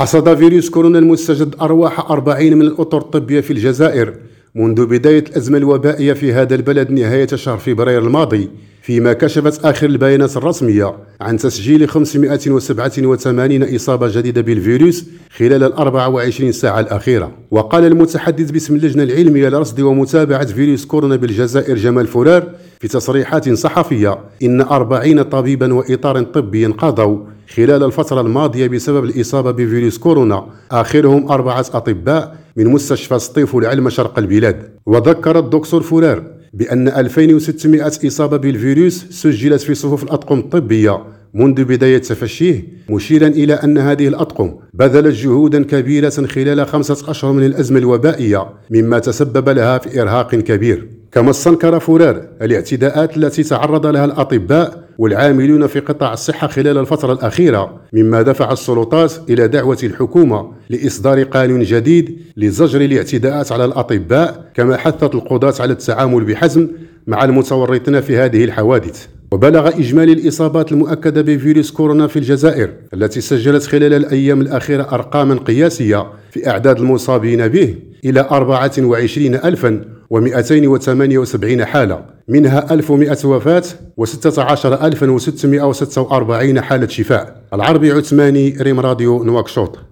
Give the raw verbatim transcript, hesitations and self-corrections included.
حصد فيروس كورونا المستجد أرواح أربعين من الأطر الطبية في الجزائر منذ بداية الأزمة الوبائية في هذا البلد نهاية شهر فبراير الماضي، فيما كشفت آخر البيانات الرسمية عن تسجيل خمسمائة وسبعة وثمانين إصابة جديدة بالفيروس خلال الأربع وعشرين ساعة الأخيرة. وقال المتحدث باسم اللجنة العلمية لرصد ومتابعة فيروس كورونا بالجزائر جمال فرار في تصريحات صحفية إن أربعين طبيبا وإطار طبي انقضوا خلال الفترة الماضية بسبب الإصابة بفيروس كورونا، آخرهم أربعة أطباء من مستشفى سطيف العلم شرق البلاد. وذكر الدكتور فرار بأن ألفين وستمائة إصابة بالفيروس سجلت في صفوف الأطقم الطبية منذ بداية تفشيه، مشيرا إلى أن هذه الأطقم بذلت جهودا كبيرة خلال خمسة أشهر من الأزمة الوبائية، مما تسبب لها في إرهاق كبير. كما استنكر فرار الاعتداءات التي تعرض لها الأطباء والعاملون في قطاع الصحة خلال الفترة الأخيرة، مما دفع السلطات إلى دعوة الحكومة لإصدار قانون جديد لزجر الاعتداءات على الأطباء، كما حثت القضاة على التعامل بحزم مع المتورطين في هذه الحوادث. وبلغ إجمالي الإصابات المؤكدة بفيروس كورونا في الجزائر التي سجلت خلال الأيام الأخيرة أرقاما قياسية في أعداد المصابين به إلى أربعة وعشرين ألفا ومئتين وثمانية وسبعين حالة، منها ألف ومئة وفاة وستة عشر ألفا وستمائة وستة وأربعين حالة شفاء. العربي عثماني، ريم راديو، نواكشوط.